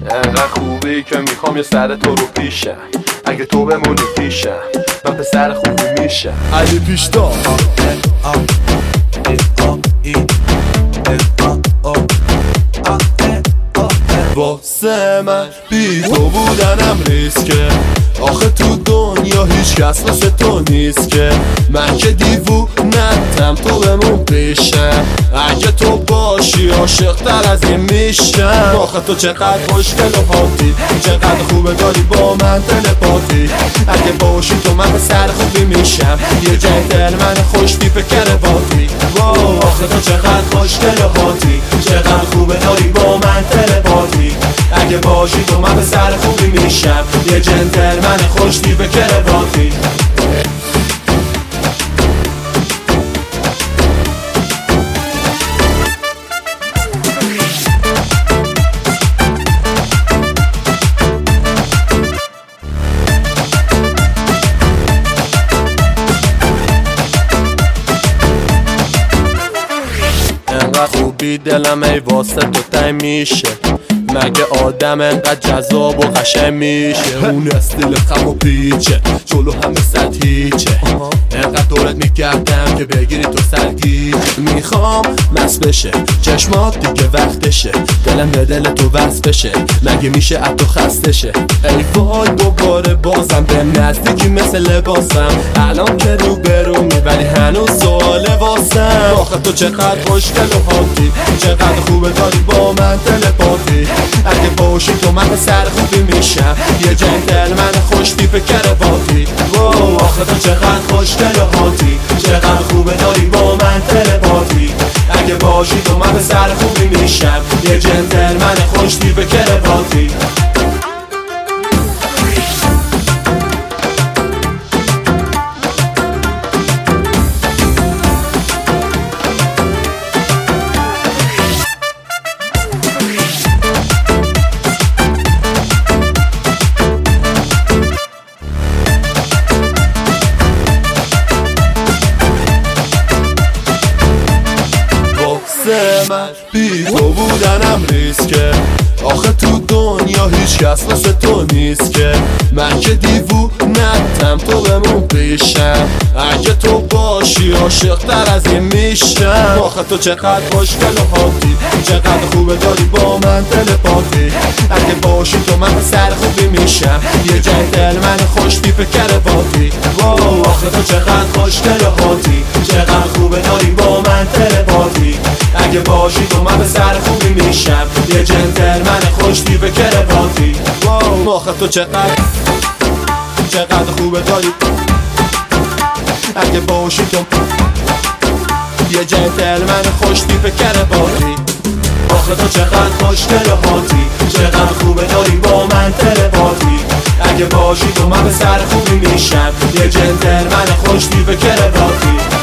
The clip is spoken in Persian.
انقدر خوبی که میخوام یه سر تو رو پیشم. اگه تو بمونی پیشم من پسر خوبی میشم. علی پیشتا واسه من بی تو بودنم ریسکه. آخه تو دنیا هیچ کس واسه تو نیست که. من که دیوونتم تو بمون پیشم. اگه تو باشی عاشق تر از این میشم. آخه تو چقدر خوشگل و هاتی، چقدر خوبه داری با من تلپاتی. اگه باشی تو من پسر خوبی میشم. یه جنتلمن خوش تیپ کرواتی. آخه تو چقدر خوشگل و هاتی، چقدر خوبه داری با من تلپاتی. اگه باشی تو من پسر خوبی میشم. یه جنتلمن خوش تیپ کرواتی. انقدر خوبی دلم ای واسه تو تای میشه. مگه آدم انقدر جذاب و قشنگ میشه؟ اون استیل خم و پیچه، جلو همه صد هیچه. انقدر دورت میکردم که بگیری تو سرگیج. میخوام مست بشه چشمات دیگه وقتشه. دلم به دل تو وصل بشه، مگه میشه از تو خسته شه؟ ای وای دوباره بازم به نزدیکی مثل لباسم. الان که رو برومی ولی هنوز سواله واسم. آخه تو چقدر خوشگل و هاتی، چقدر خوبه داری با من تلپاتی. اگه باشی تو من پسر خوبی میشم. یه جنتلمن خوش تیپ کرواتی. آخه تو چقدر خوشگل و هاتی، چقدر خوبه داری با من تلپاتی. اگه باشی تو من پسر خوبی میشم. یه جنتلمن خوش تیپ کرواتی. من بی تو بودنم ریسکه. آخه تو دنیا هیچ کس واسه تو نیست که. من که دیوونتم تو بمون پیشم. اگه تو باشی عاشق تر از این میشم. آخه تو چقدر خوشگل و هاتی، چقدر خوبه داری با من تلپاتی. اگه باشی تو من پسر خوبی میشم. یه جنتلمن خوش تیپ کرواتی. آخه تو چقدر خوشگل و هاتی، چقدر خوبه داری با من تلپاتی. اگه باشی تو من پسر خوبی میشم. یه جنتلمن خوش تیپ کرواتی. آخه تو چقدر خوبه داری. اگه باشی تو یه جنتلمن خوش تیپ کرواتی. آخه تو چقدر خوشگل و هاتی، چقدر خوبه داری با من تلپاتی. اگه باشی تو من پسر خوبی میشم. یه جنتلمن خوش تیپ کرواتی.